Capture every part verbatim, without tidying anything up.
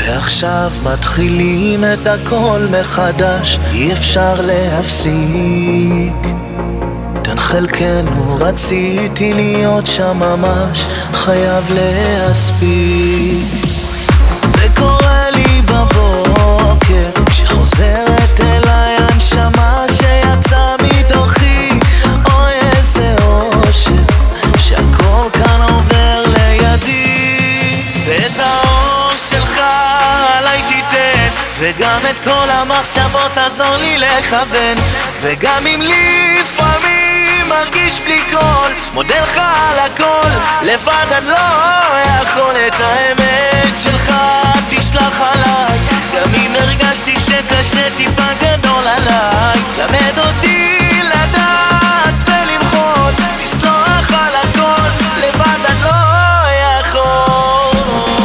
ועכשיו מתחילים את הכל מחדש, אי אפשר להפסיק. תן חלקנו, רציתי להיות שם ממש, חייב להספיק. זה קורה לי בבוקר, כשחוזרת אליי הנשמה שיצא מתוכי. אוי איזה אושר, שהכל כאן עובר לידי. ואת האור שלך עליי תיתן, וגם את כל המחשבות תעזור לי לכוון. וגם אם לפעמים מרגיש בלי קול, מודה לך על הכל, לבד אני לא יכול. את האמת שלך תשלח עליי, גם אם הרגשתי שקשה טיפה גדול עליי. למד אותי לדעת ולמחות, לסלוח על הכל, לבד אני לא יכול.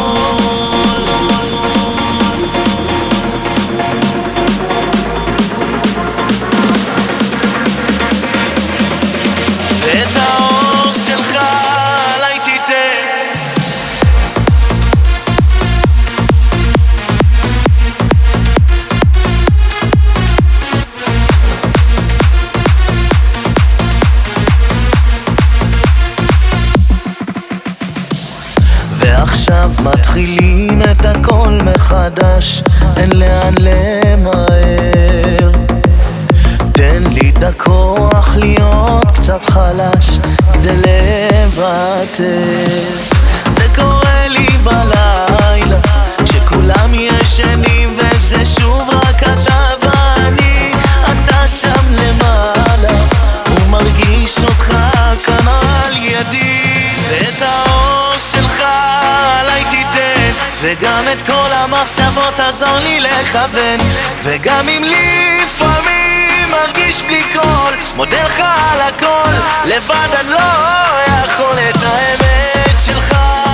ואת האור שלך עליי תיתן. ועכשיו מתחילים את הכל מחדש, אין לאן למהר. תן לי את הכוח להיות קצת חלש כדי לוותר. זה קורה לי בלילה, כשכולם ישנים וזה שוב רק אתה ואני. אתה שם למעלה ומרגיש אותך כאן על ידי. ואת האור שלך עליי תיתן, וגם את כל המחשבות תעזור לי לכוון. וגם אם לפעמים מרגיש בלי קול, מודה לך על הכל, לבד אני לא יכול. את האמת שלך